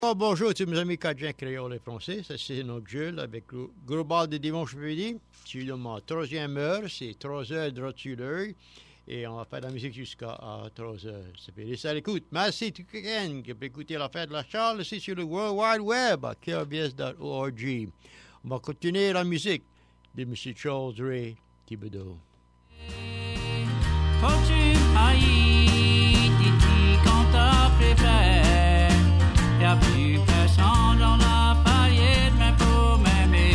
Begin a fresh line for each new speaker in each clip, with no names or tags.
Oh, bonjour tous mes amis cajun créoles et français, ça c'est notre jeu là, avec le gros bal de dimanche midi. C'est le troisième heure, c'est 3 heures droit sur l'heure. Et on va faire de la musique jusqu'à 3 heures. Ça fait laisser à l'écoute. Merci tout quelqu'un qui peut écouter la fête de la Charles, c'est sur le World Wide Web à kbs.org. On va continuer la musique de M. Charles Ray Thibodeau.
Faut-tu haïr, Titi, quand t'as fait frère? Y'a plus personne dans la paillette, mais pour m'aimer.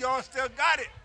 y'all still got it.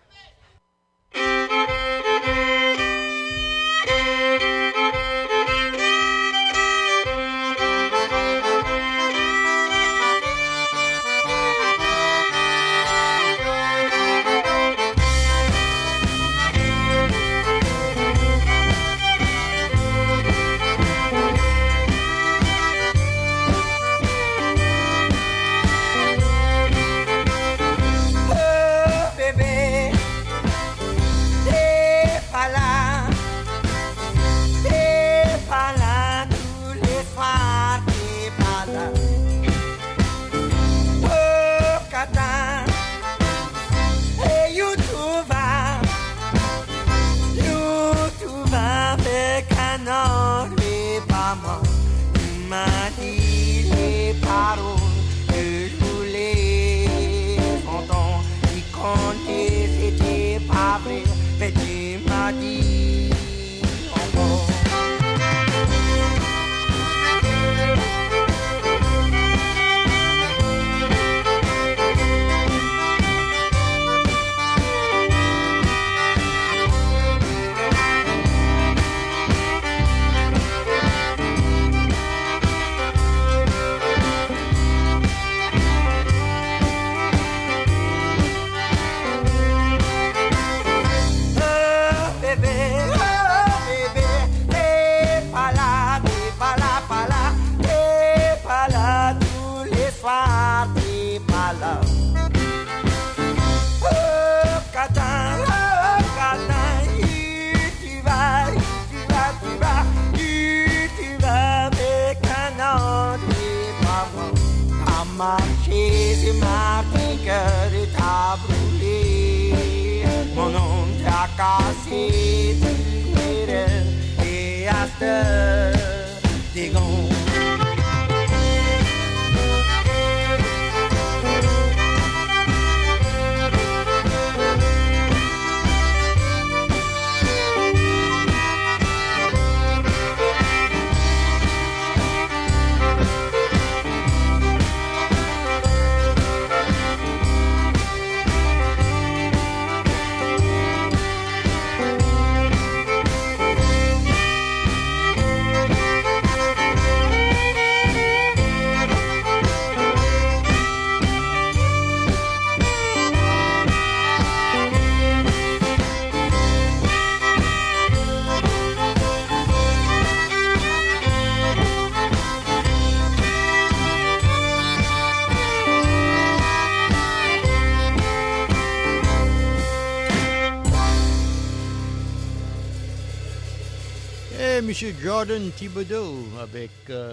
Monsieur Jordan Thibodeau avec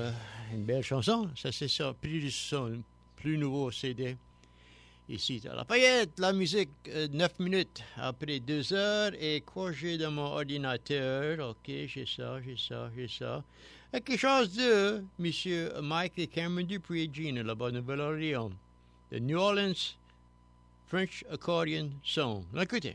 une belle chanson. Ça, c'est sorti de son plus nouveau CD. Ici, à Lafayette, la musique, 9 minutes après 2 heures. Et quoi j'ai dans mon ordinateur? OK, j'ai ça. Quelque chose de Monsieur Mike et Cameron Dupree et Gina, là-bas, Nouvelle-Orléans. The New Orleans French Accordion Song. Écoutez.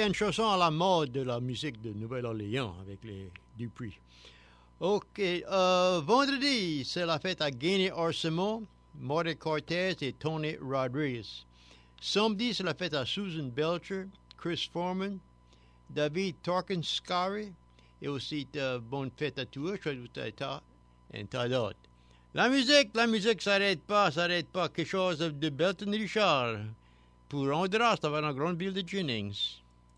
une chanson à la mode de la musique de Nouvelle-Orléans avec les Dupuis. OK. Vendredi, c'est la fête à Gainé Arsemont, Marty Cortez et Tony Rodriguez. Samedi, c'est la fête à Susan Belcher, Chris Foreman, David Torkenscary et aussi bonne fête à tous, et tas d'autres. La musique s'arrête pas. Quelque chose de Belton Richard. Pour Honduras, ça va dans la grande ville de Jennings.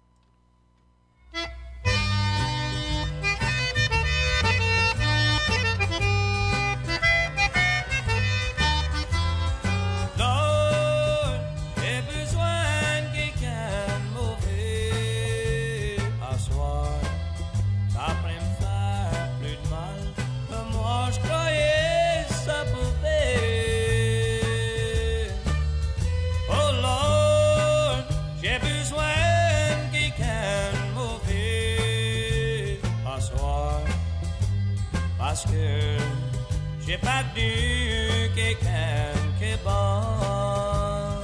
Parce que j'ai pas du quelqu'un qui est bon.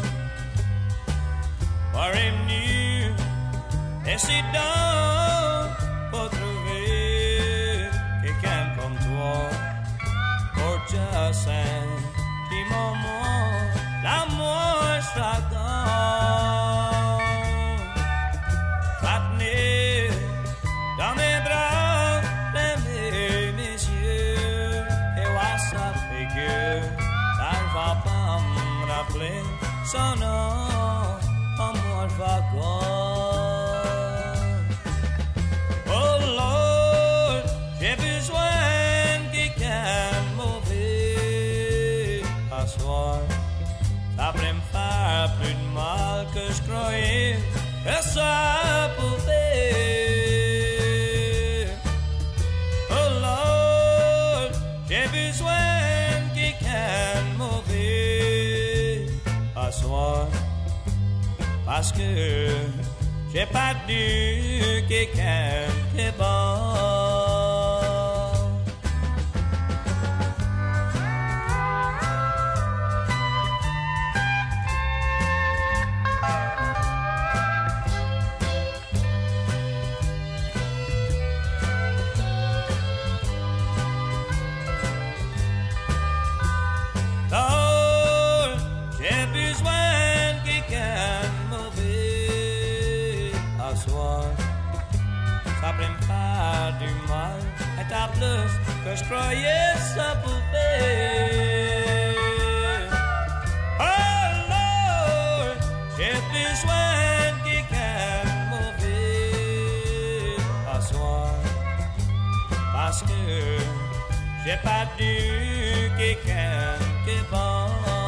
Pour venu, essaye donc pour trouver quelqu'un comme toi. Pour juste un petit moment, l'amour sera dans. Va tenir dans mes bras. Son nom, amour vagant. Oh Lord, j'ai besoin de quelqu'un mauvais à soir. Ça pourrait me faire plus de mal que je croyais que ça pouvait. Oh Lord, j'ai besoin de quelqu'un mauvais soir, parce que j'ai pas du quelqu'un qui est bon. Du mal est à plus que je croyais ça pouvait. Oh Lord, j'ai besoin de quelqu'un mauvais à soir, parce que j'ai pas du quelqu'un qui est bon.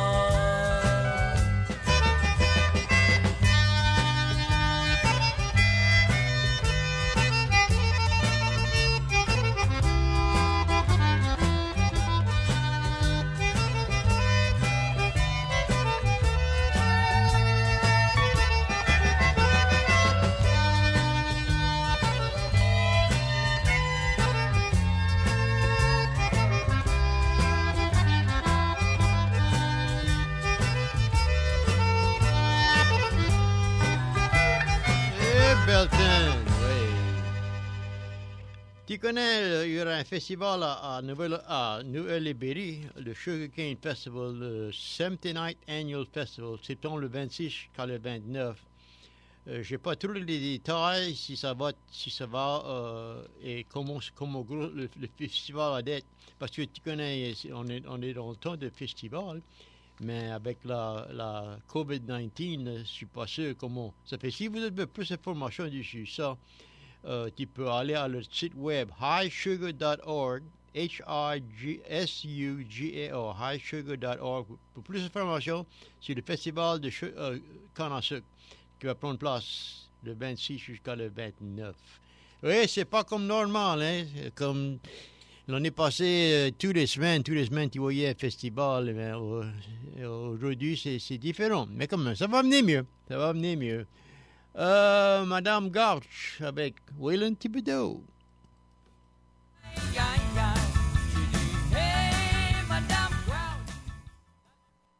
Belton, oui. Tu connais, il y aura un festival à Nouvelle-Libérie, le Sugar Cane Festival, le 79th Annual Festival, septembre le 26 jusqu'à le 29. Je n'ai pas tous les détails, si ça va et comment le festival va être. Parce que tu connais, on est dans le temps de festival. Mais avec la COVID-19, je ne suis pas sûr comment ça fait. Si vous avez plus d'informations dessus ça, tu peux aller à le site web highsugar.org, HIGSUGAO, highsugar.org, pour plus d'informations sur le festival de canne à sucre qui va prendre place le 26 jusqu'à le 29. Oui, c'est pas comme normal, hein, comme... L'année passée, tous les semaines, tu voyais un festival. Mais aujourd'hui, c'est différent. Mais quand même, ça va venir mieux. Madame Gauch avec Waylon Thibodeau.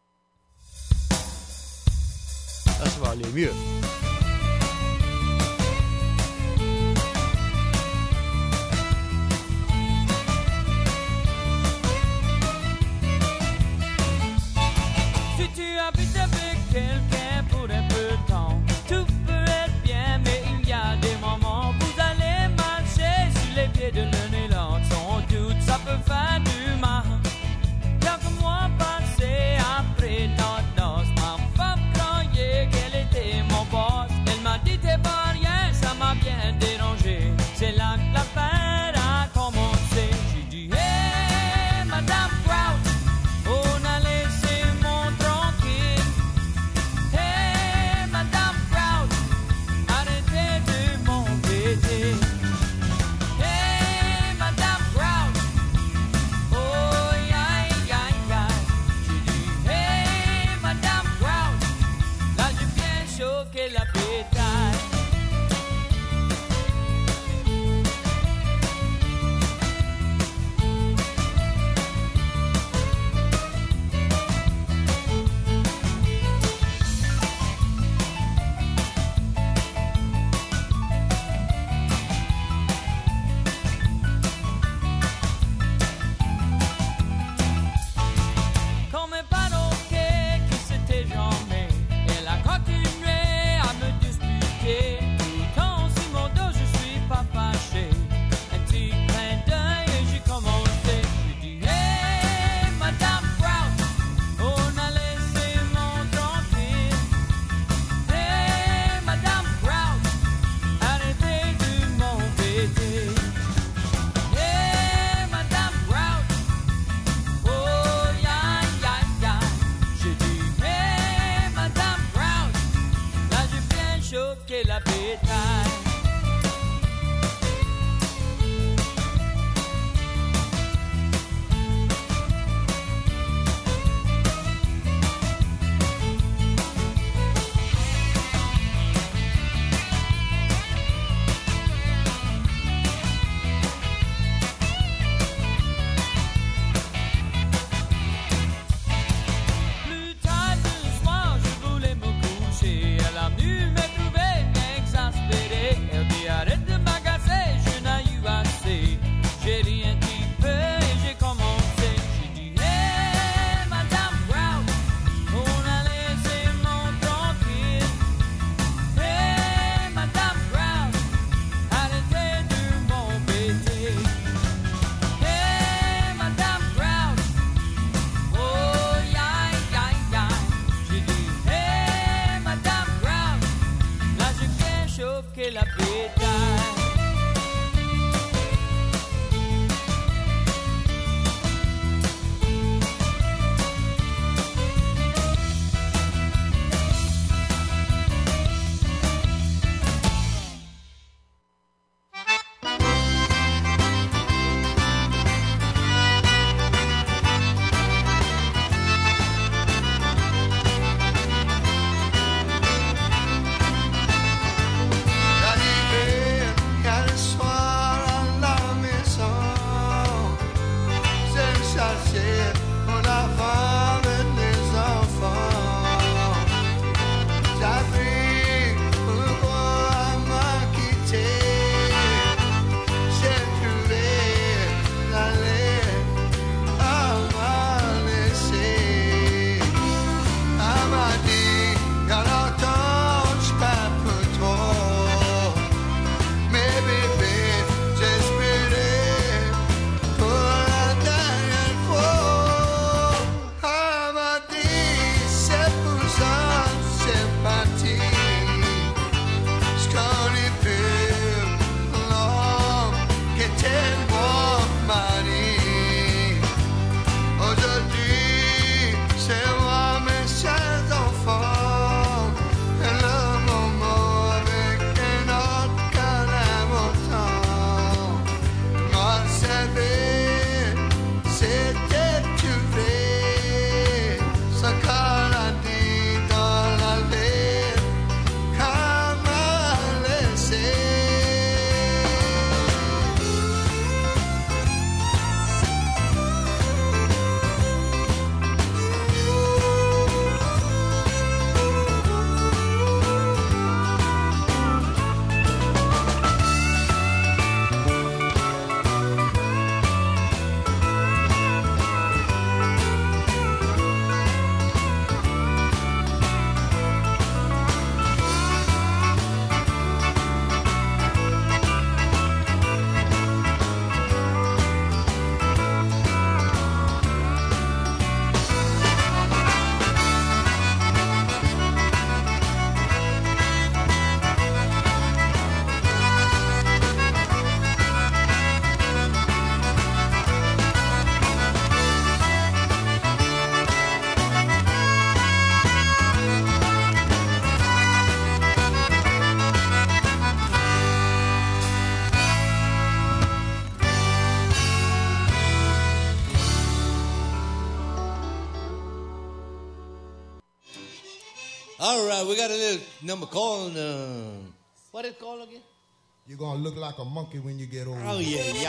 Ça va aller mieux.
All right, we got a little number called, what is it called again?
You're going to look like a monkey when you get old.
Oh, yeah.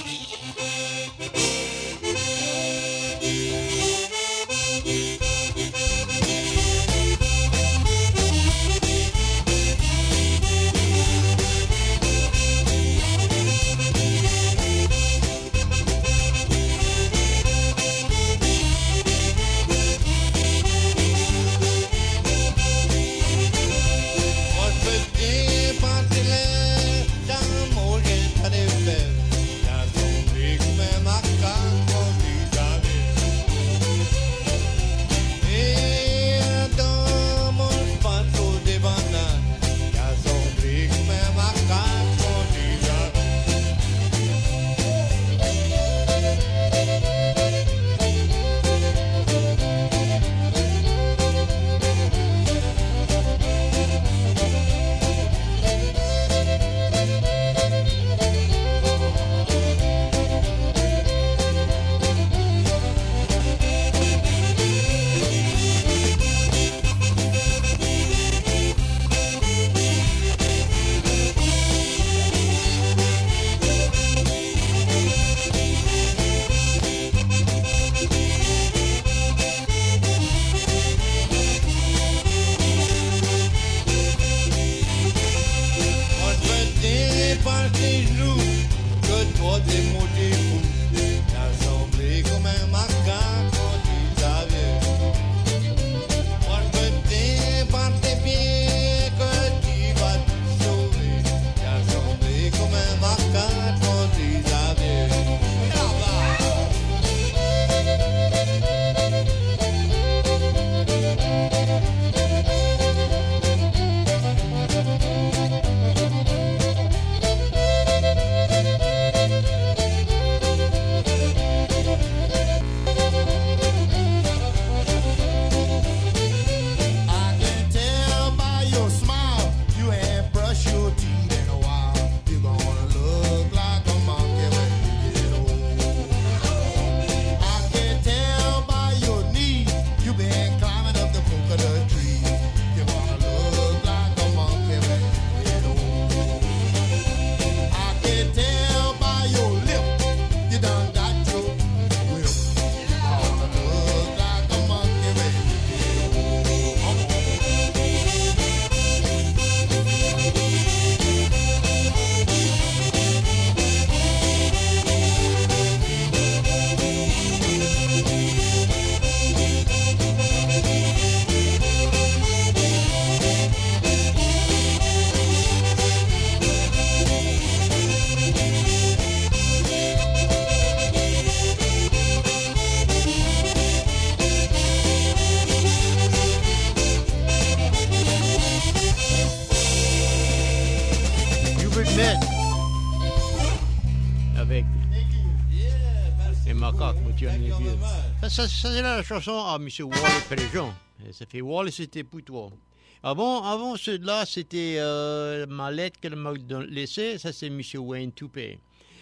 Ça, c'est la chanson à M. Wally Préjean. Ça fait Wally, c'était pour toi. Avant ceux-là, c'était ma lettre qu'elle m'a laissée. Ça, c'est M. Wayne Toupé.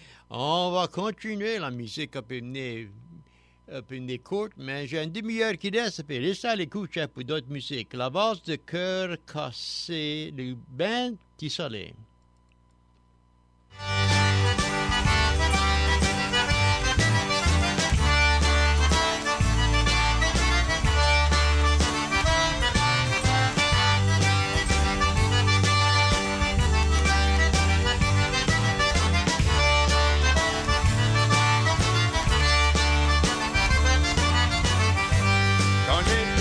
On va continuer la musique un peu courte, mais j'ai une demi-heure qui reste. Ça fait rester à l'écoute pour d'autres musiques. La base de Cœur cassé, le band Tissalé.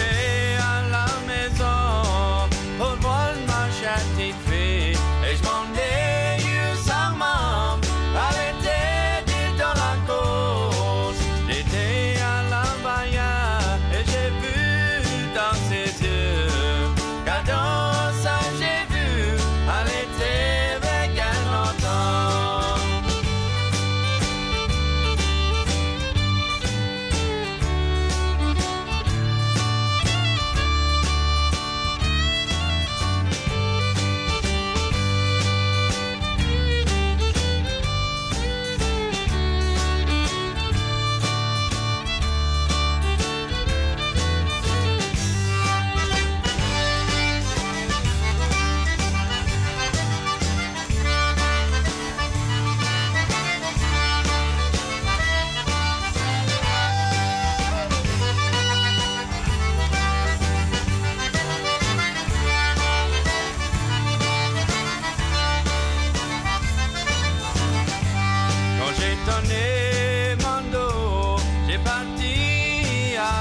J'étais à la maison pour voir ma chatte et je m'en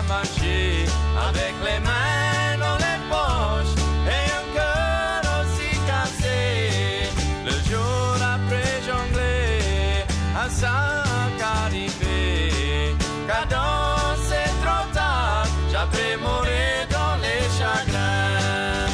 marcher avec les mains dans les poches et un cœur aussi cassé. Le jour après jongler à ça qu'arriver, car dans c'est trop tard, j'après mourir dans les chagrins.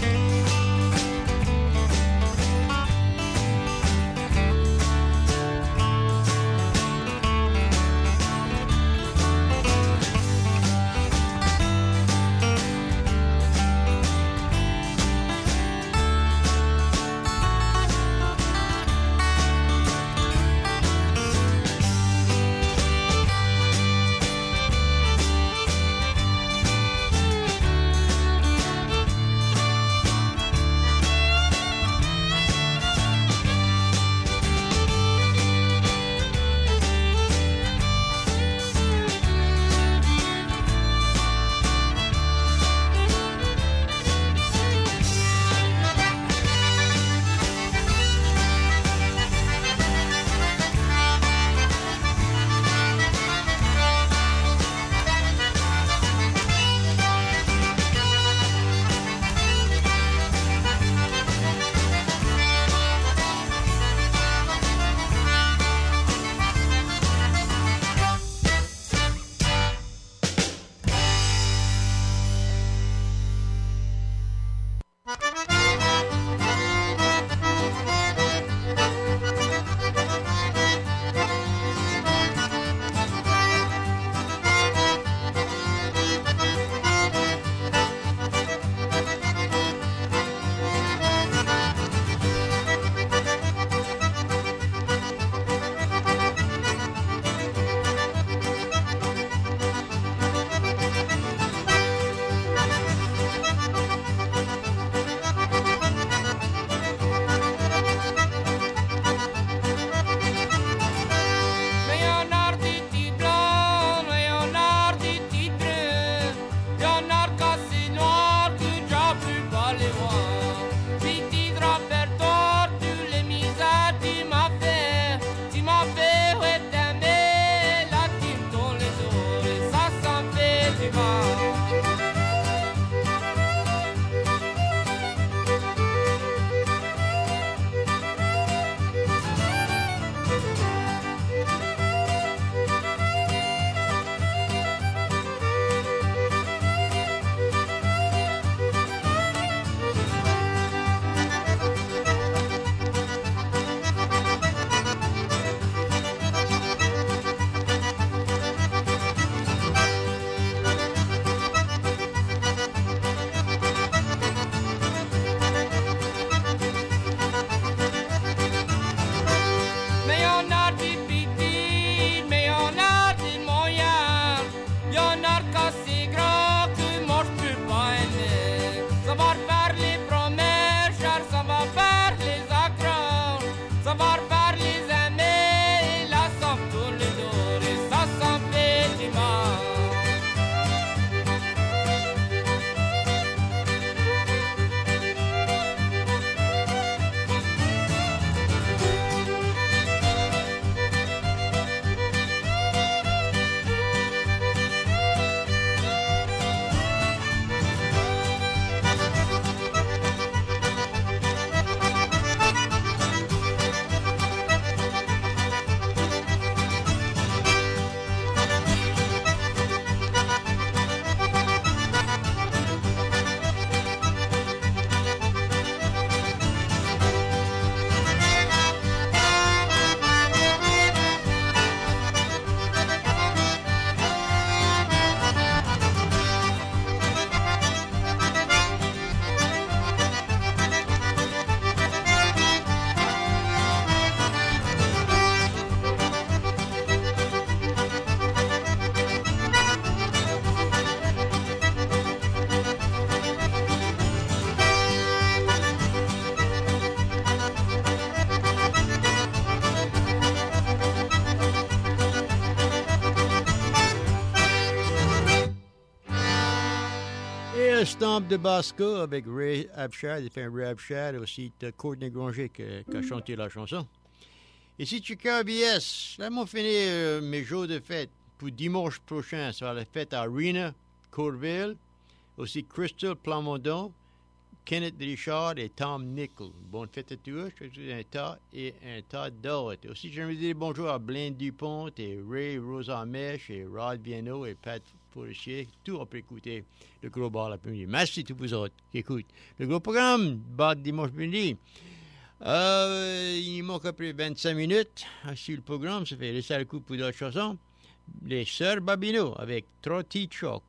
Stomp de Basca avec Ray Abshad, et Ray Abshad, aussi Courtney Granger qui a chanté la chanson. Ici, Chicago BS, là, m'ont fini mes jours de fête. pour dimanche prochain, ça va la fête à Rena Courville, aussi Crystal Plamondon, Kenneth Richard et Tom Nickel. Bonne fête à tous, je suis un tas d'autres. Aussi, j'aimerais dire bonjour à Blaine Dupont et Ray Rosa Mèche et Rod Viano et Pat Forestier. Tout on peut écouter le gros bar l'après-midi. Merci à tous vous autres qui écoutent le gros programme bar dimanche midi. Il manque à peu près 25 minutes sur le programme. Ça fait laisser le coup pour d'autres chansons. Les Sœurs Babino avec Trotty Choc.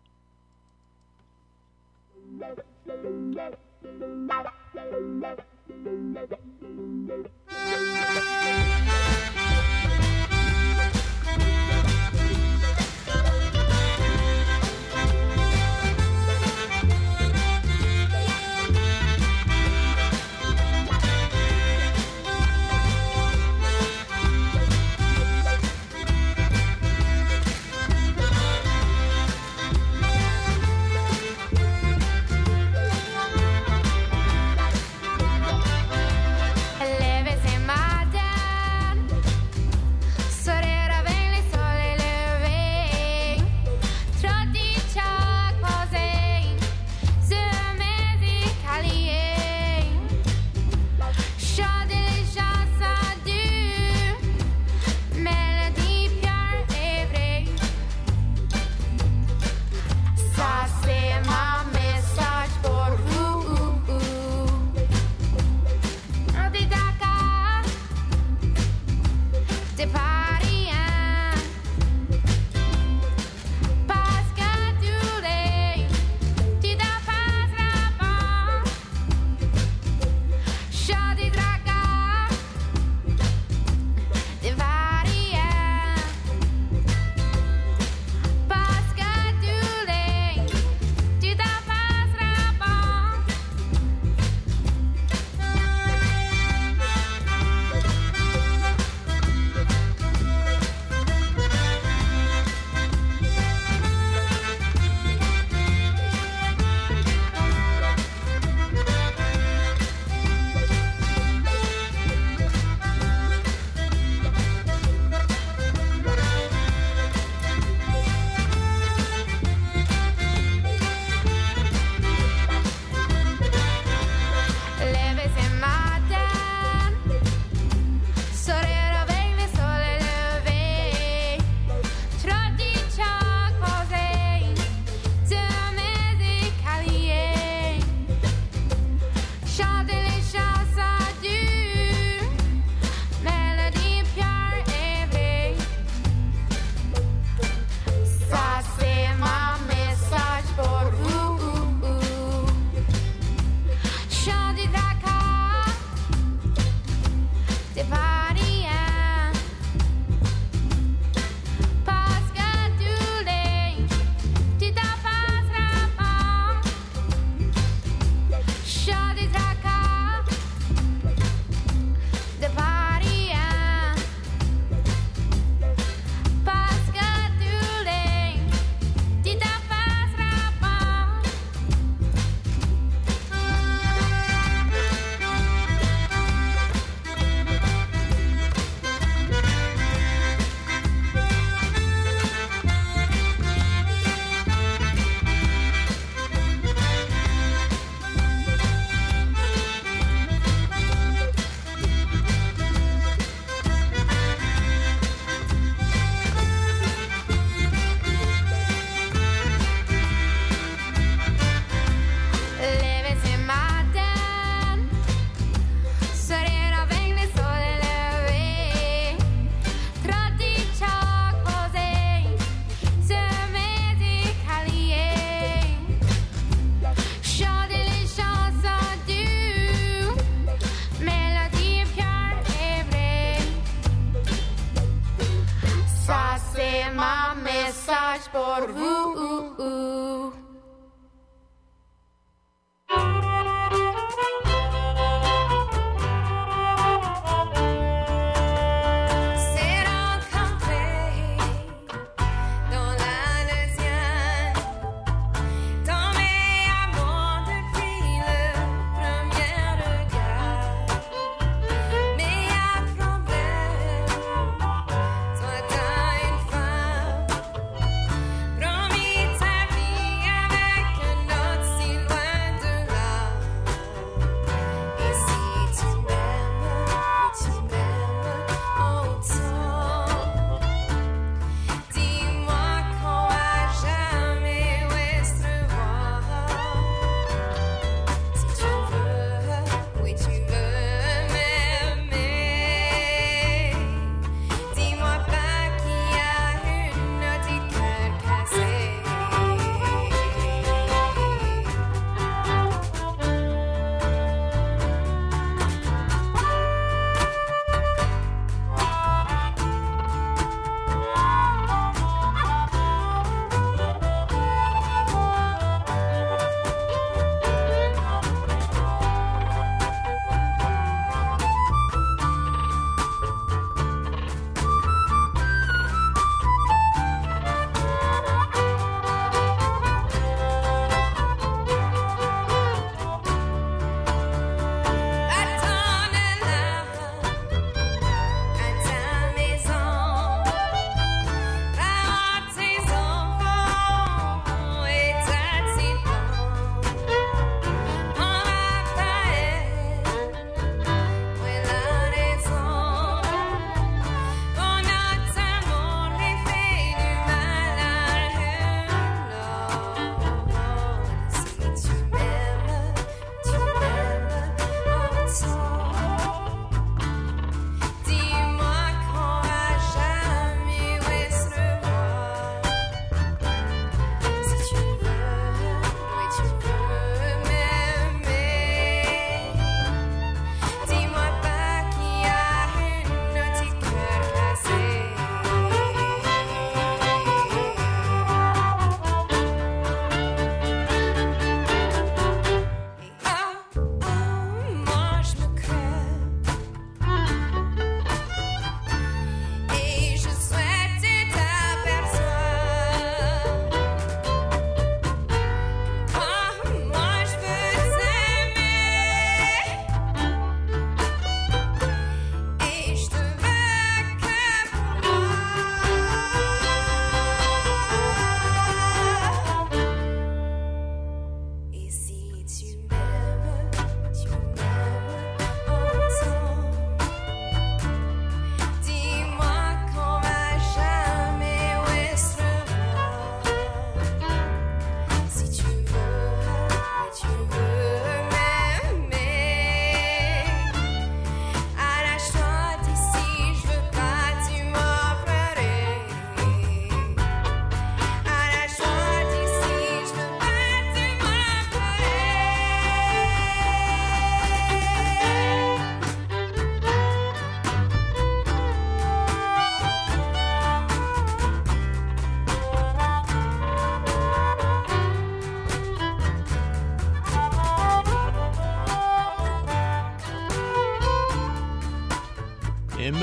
por vous.
Toi t'as une femme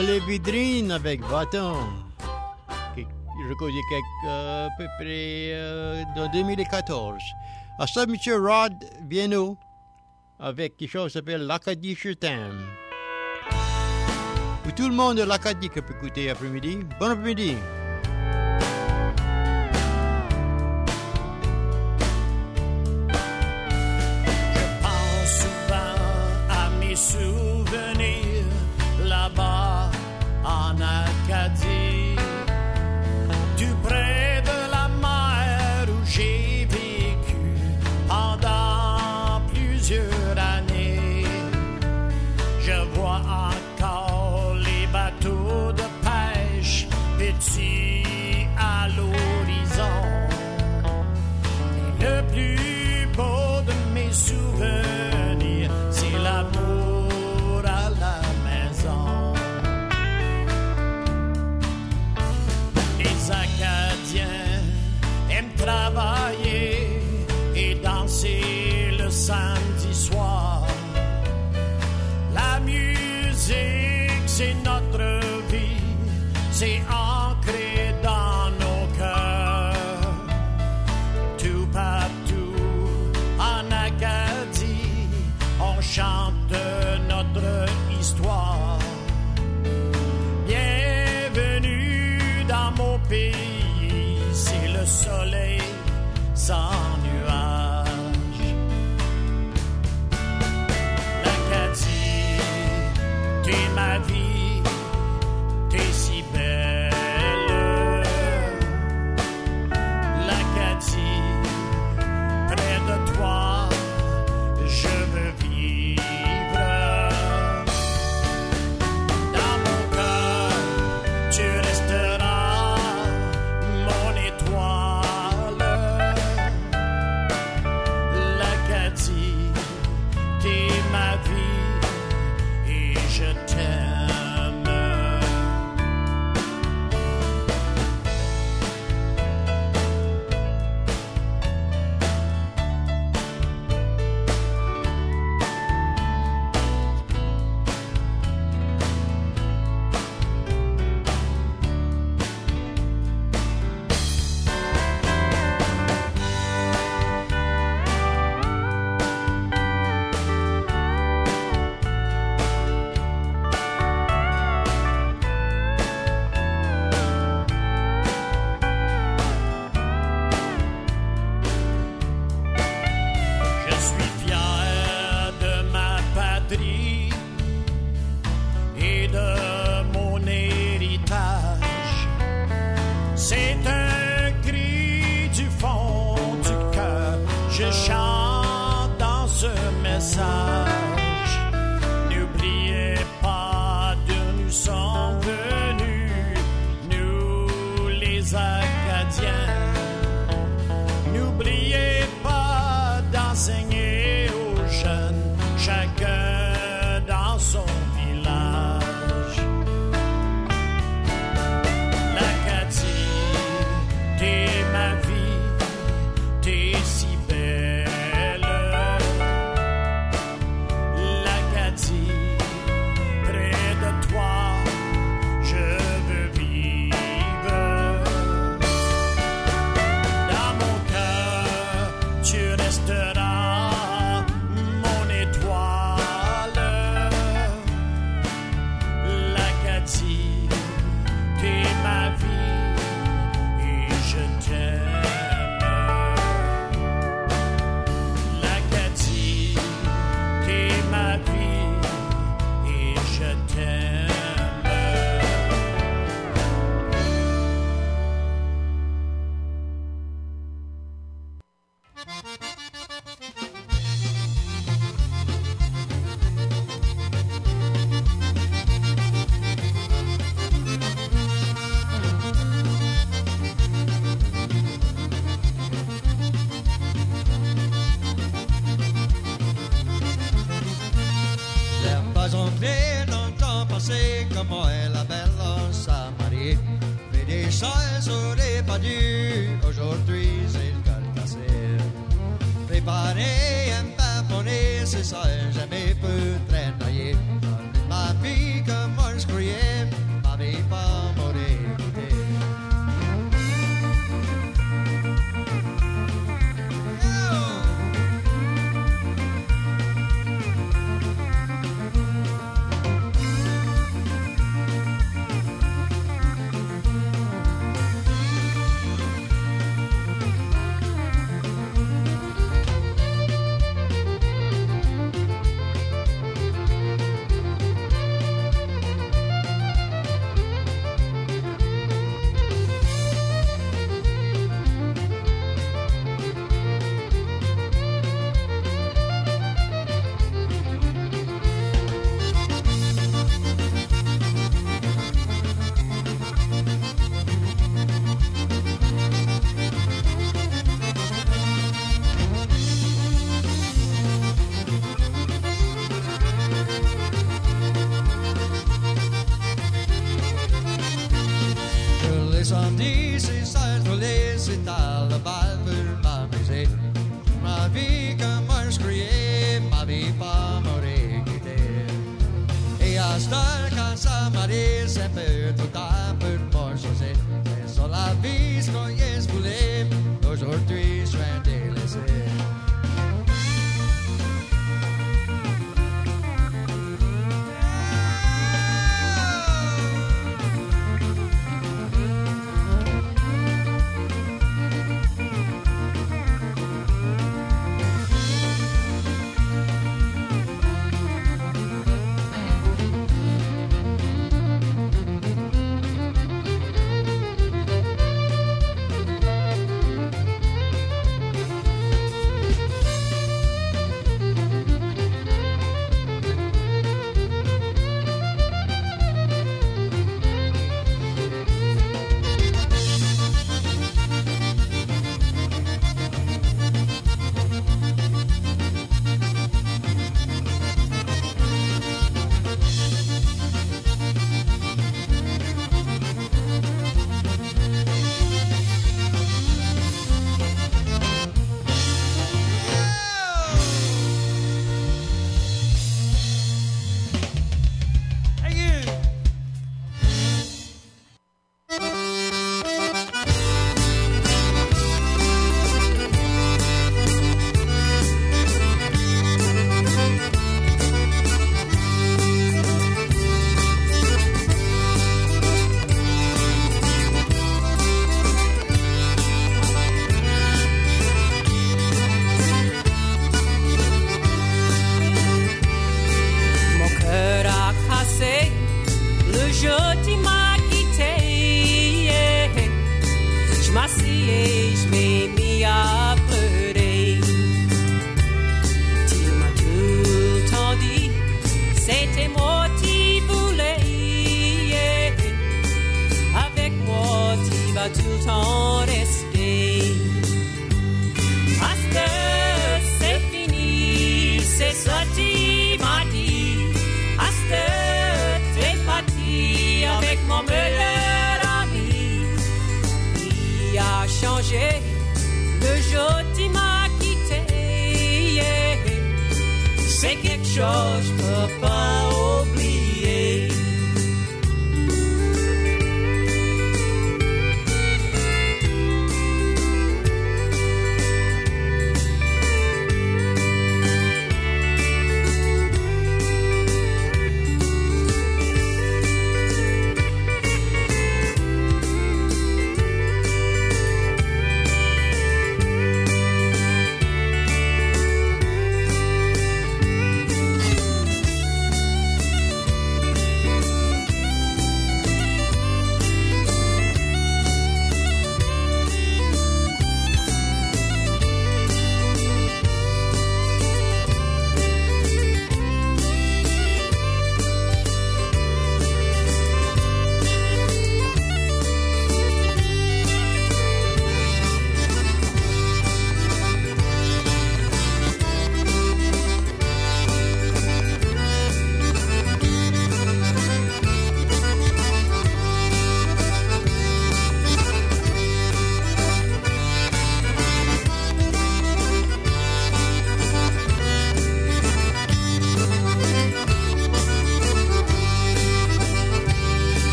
Amélie Vidrine avec Bâton. Recordé à peu près dans 2014. À ça, M. Rod Viano avec quelque chose qui s'appelle l'Acadie je t'aime. Pour tout le monde de l'Acadie qui peut écouter après-midi. Bon après-midi.
Souvenirs là-bas en Acadie, tout près de la mer où j'ai vécu pendant plusieurs années. Je vois encore les bateaux de pêche petits à l'horizon. Et le plus beau de mes souvenirs, c'est l'amour à la maison. Les Acadiens aiment travailler et danser le samedi soir. La musique, c'est notre vie, c'est ancré dans nos cœurs. Tout partout en Acadie, on chante notre histoire. Bienvenue dans mon pays, c'est le soleil sans nuages. L'Acadie, t'es ma vie, t'es si belle. L'Acadie, près de toi, je veux vivre. Dans mon cœur, tu resteras mon étoile. L'Acadie, t'es ma vie et je t'aime. Je suis fier de ma patrie et de mon héritage. C'est un cri du fond du cœur. Je chante dans ce message. N'oubliez pas d'où nous sommes venus, nous les Acadiens. N'oubliez pas d'enseigner aux jeunes, chacun dans son village. L'Acadie, t'es ma vie, t'es si belle. L'Acadie, près de toi, je veux vivre. Dans mon cœur, tu resteras mon étoile. L'Acadie, t'es ma vie et je t'aime. L'Acadie, t'es ma vie et je t'aime.
L'air pas entré dans le temps passé, comment est la belle Saint-Marie. Fait des choses aurait pas dû, aujourd'hui c'est le col cassé. Préparer un pain poney, c'est ça, jamais peut traîner. Ma vie comme moi je croyais, les samedis, c'est Saint-Rolais, c'est à la balle pour m'amuser. Ma vie comme un crier, ma vie pas m'aurait quitté. Et à ce temps, quand ça m'arrive, c'est peu tout à peu de moi choisir. C'est sur la vie, ce qu'on y est voulu, aujourd'hui, je vais délaisser.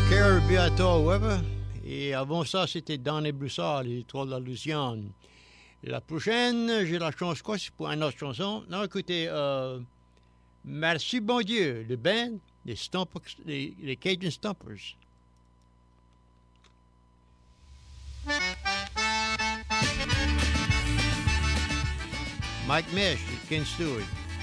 Kirby à Weber. Et avant ça, c'était Donny Broussard, les Trois de la Louisiane. La prochaine, j'ai la chance, quoi, c'est pour une autre chanson. Non, écoutez, Merci bon Dieu, le band, les Cajun Stompers. Mike Mesh, Ken Stewart.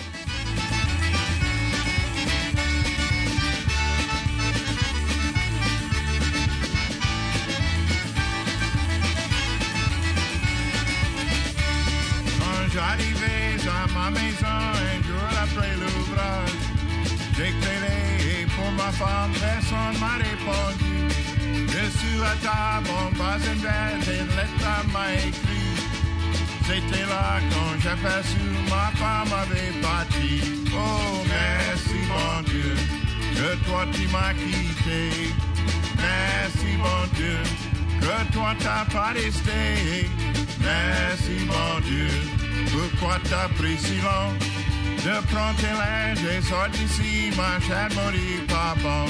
J'arrivais à ma maison un jour après l'ouvrage. J'ai crié pour ma femme, personne m'a répondu. Dessus la table, on passe une bête et lettre m'a écrit. C'était là quand j'ai aperçu ma femme avait parti. Oh, merci bon Dieu, que toi tu m'as quitté. Merci bon Dieu, que toi t'as pas resté. Merci bon Dieu. Pourquoi t'as pris si long de prendre tes linges et sors d'ici, ma chère Maurice, pas bon.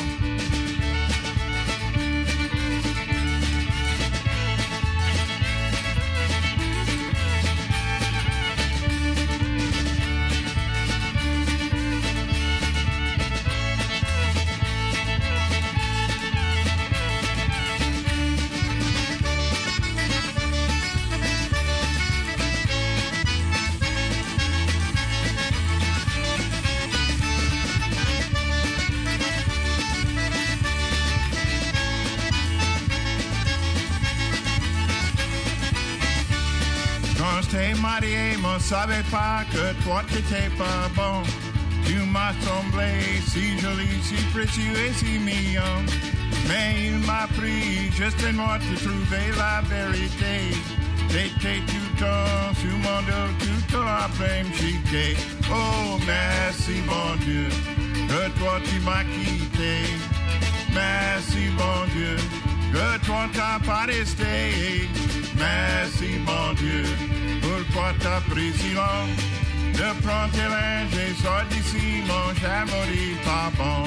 T'es marié, mais savais pas que toi t'étais pas bon. Tu m'as semblé si joli, si précieux et si mignon. Mais il m'a pris juste une mois de trouver la vérité. T'étais tout le temps sur mon dos, tout le temps après me chiquer. Oh, merci bon Dieu, que toi tu m'as quitté. Merci bon Dieu, que toi t'as pas resté. Merci bon Dieu. Pourquoi t'as pris si long de prendre tes linges et sors d'ici, mon cher Maurice, pas bon.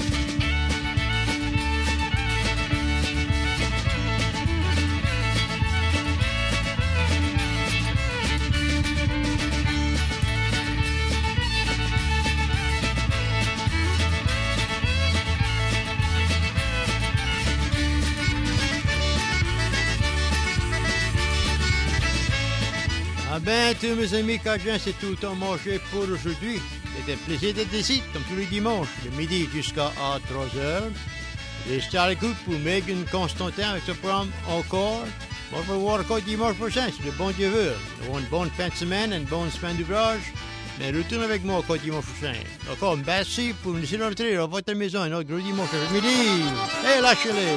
Ah ben, tous mes amis Cajuns, c'est tout le temps mangé pour aujourd'hui. C'était un plaisir d'être ici, comme tous les dimanches, de midi jusqu'à 3h. Restez à l'écoute pour Megan Constantin avec ce programme encore. On va voir encore dimanche prochain, si le bon Dieu veut. On a une bonne fin de semaine, une bonne semaine d'ouvrage. Mais retourne avec moi encore dimanche prochain. Encore, merci pour nous laisser rentrer à votre maison un autre gros dimanche à midi. Et lâchez-les!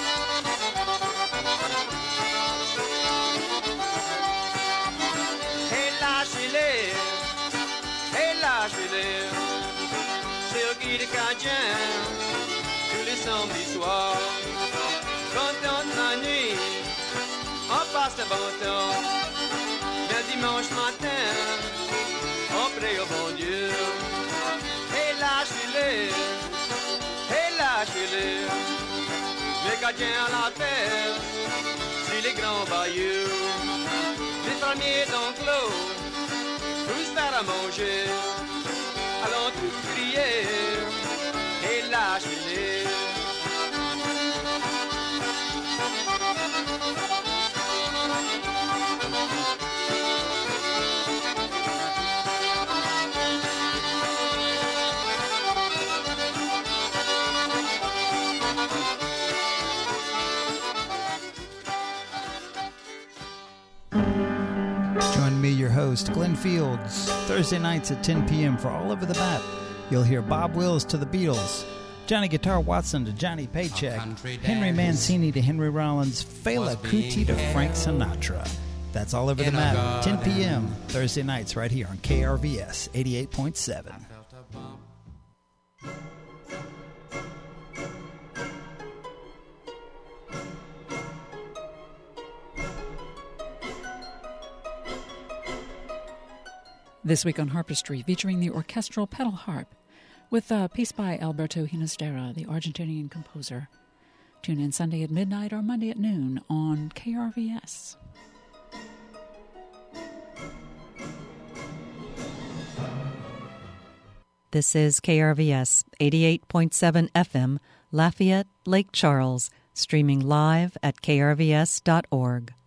Sur Guy de Cajun, tous les samedis soirs, quand on s'ennuie, on passe le bon temps. Le dimanche matin, on prie au bon Dieu. Et lâchez-les, les Cajuns à la terre, sur les grands bayous, les fermiers d'enclos, tous faire à manger. Allons tous crier et lâchez-les.
Join me, your host, Glenn Fields, Thursday nights at 10 p.m. for All Over the Map. You'll hear Bob Wills to the Beatles, Johnny Guitar Watson to Johnny Paycheck, Henry Mancini to Henry Rollins, Fela Kuti to Frank Sinatra. That's All Over the Map, 10 p.m. Thursday nights right here on KRVS 88.7.
This week on Harpistry, featuring the orchestral pedal harp, with a piece by Alberto Ginastera, the Argentinian composer. Tune in Sunday at midnight or Monday at noon on KRVS.
This is KRVS 88.7 FM, Lafayette, Lake Charles, streaming live at krvs.org.